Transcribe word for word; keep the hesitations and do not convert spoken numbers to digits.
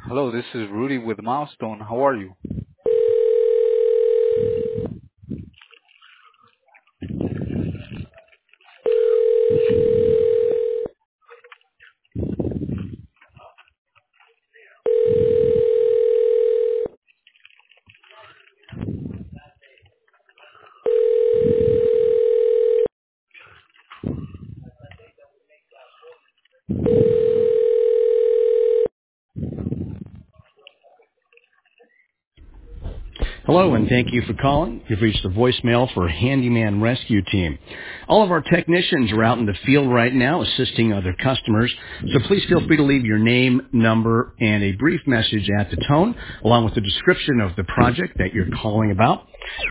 Hello, this is Rudy with Milestone. How are you? Hello, and thank you for calling. You've reached the voicemail for Handyman Rescue Team. All of our technicians are out in the field right now assisting other customers, so please feel free to leave your name, number, and a brief message at the tone, along with a description of the project that you're calling about.